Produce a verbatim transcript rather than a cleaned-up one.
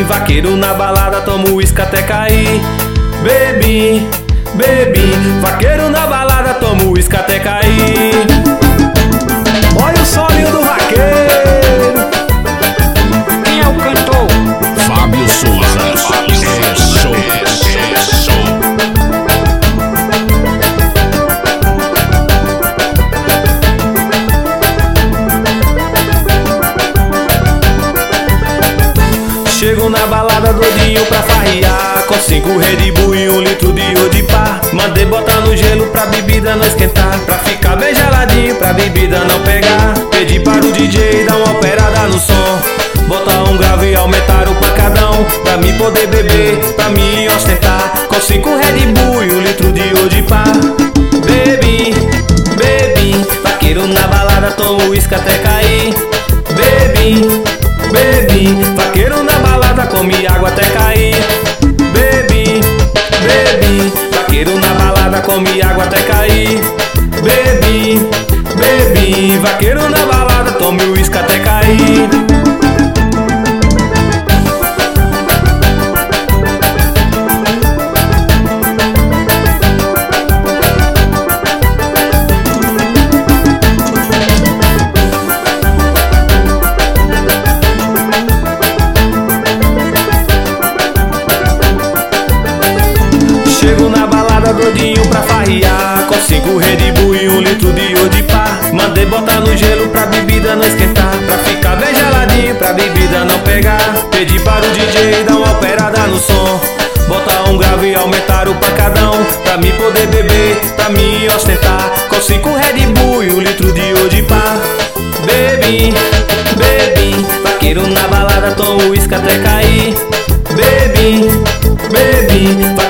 vaqueiro na balada, toma uísque até cair. Bebi, bebi, vaqueiro na balada, toma uísque até cair. Olha o solinho do vaqueiro. Quem é o cantor? Fábio Souza. É show, é show. Chego na balada doidinho pra farrear, com cinco Red Bull e um litro de Odipar. Mandei botar no gelo pra bebida não esquentar, pra ficar bem geladinho, pra bebida não pegar. Pedi para o D J dar uma operada no som, botar um grave e aumentar o pancadão, pra mim poder beber, pra mim ostentar, com cinco Red Bull e um litro de Odipar. Bebi, bebi, vaqueiro na balada, toma uísque até cair. Bebi, bebi, vaqueiro na balada, come água até cair. Bebi, bebi, vaqueiro na balada, come água até cair. Bebi, bebi, vaqueiro na balada, tome uísque até cair. Chego na balada doidinho pra farrear, com cinco Red Bull e um litro de Odipar. Mandei botar no gelo pra bebida não esquentar, pra ficar bem geladinho, pra bebida não pegar. Pedi para o D J dar uma operada no som, botar um grave e aumentar o pancadão, pra mim poder beber, pra mim ostentar, com cinco Red Bull e um litro de Odipar. Bebi, bebi, vaqueiro na balada, toma uísque até cair. Bebi, bebi,